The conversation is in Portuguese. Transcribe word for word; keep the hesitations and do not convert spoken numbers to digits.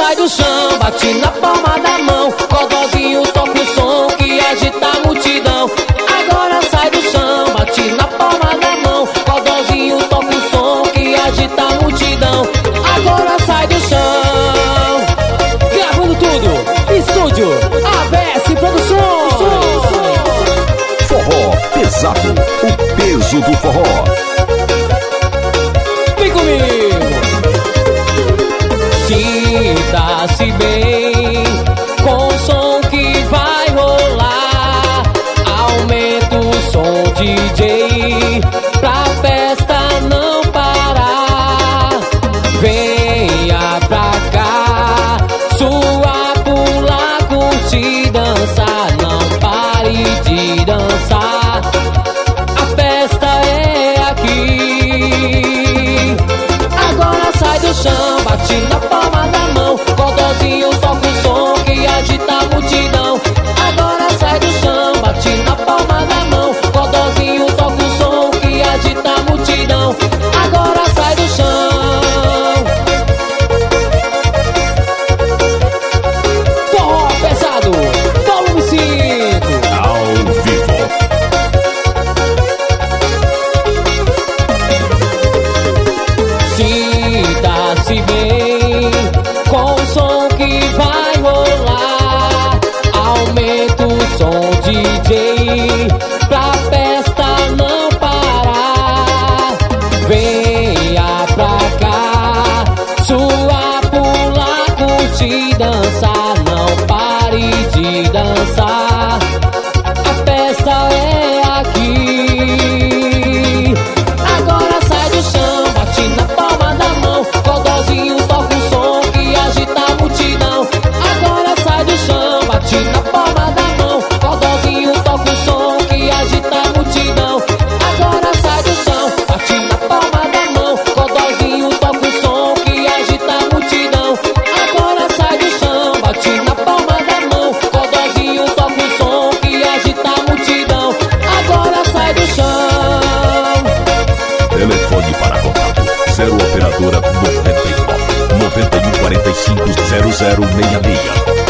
sai do chão, bate na palma da mão. Codozinho toca o som que agita a multidão. Agora sai do chão, bate na palma da mão. Codozinho toca o som que agita a multidão. Agora sai do chão. Gravando tudo, estúdio A B S Produções. Forró pesado, o peso do forró. Vem comigo. Sinta-se bem com o som que vai rolar. Aumenta o som, D J, pra festa não parar. Venha pra cá, suar, pular, curtir, dançar. Não pare de dançar, a festa é aqui. Agora sai do chão, bate na palma da mão. Codozinho toca o som que agita a multidão. Agora sai do chão, bate na palma da mão. Codozinho toca o som que agita a multidão. Agora sai do chão. Forró pesado, volume cinco. Ao vivo. Sinta-se bem com o som que vai rolar. Aumenta o som, D J, pra festa não parar. Venha pra cá, suar, pular, curtir, dançar. Não pare de dançar, a festa é aqui. Agora sai do chão, bate na palma da mão. Codozinho toca o som que agita a multidão. Agora sai do chão, bate na palma da mão. Codozinho toca o som que agita a multidão. Agora sai do chão, bate na palma da mão. Codozinho toca o som que agita a multidão. Agora sai do chão, bate na palma da mão. Codozinho toca o som que agita a multidão. Agora sai do chão. Telefone para contato: zero operadora noventa e nove, noventa e um, quarenta e cinco, zero zero seis seis.